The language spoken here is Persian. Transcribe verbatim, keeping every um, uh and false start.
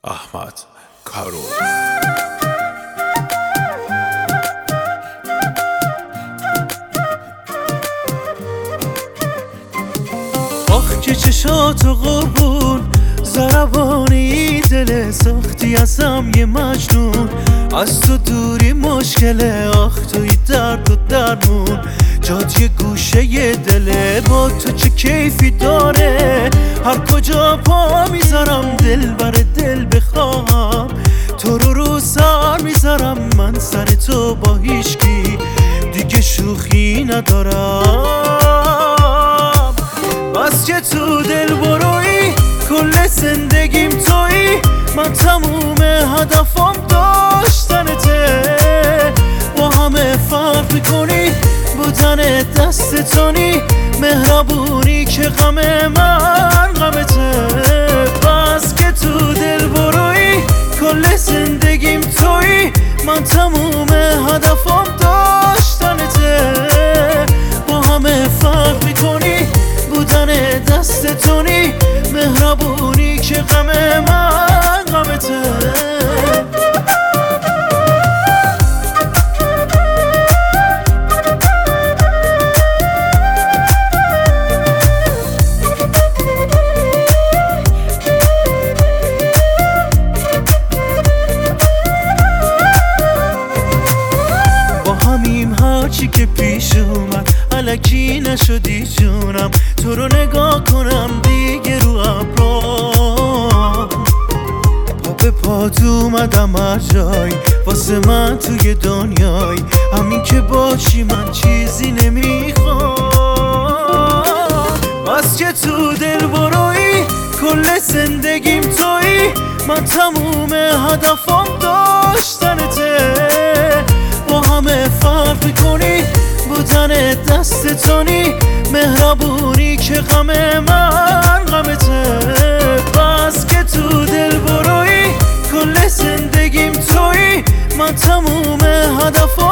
احمد کارو آخ که چشاتو قربون ضربانی دل ساختی ازم یه مجنون از تو دوری مشکله آخ توی درد و درمون جات یه گوشه یه دله با تو چه کیفی داره هر کجا پا میذارم دل بر دل بخوام تو رو رو سر میذارم من سر تو با هیچکی دیگه شوخی ندارم بس که تو دل بروی کل زندگیم توی من تموم هدفم داشتنته با همه فرق میکنی بودن دست تونی مهربونی که غم من غمته بس که تو دل بروی کل زندگیم توی من تموم هدفم داشتنته با همه فرق میکنی بودن دست تونی مهربونی که غم من غمته هرچی که پیش اومد الکی نشدی جونم تو رو نگاه کنم دیگه رو ابرام پا به پات اومدم هر جای واسه من توی دنیای همین که باشی من چیزی نمیخوام بس که تو دل بروی کل زندگیم توی من تموم هدفم داشتنته با همه فرق میکنی بودن دست تونی مهربونی که غم من غمته بس که تو دل بروی کل زندگیم توی من تموم هدفم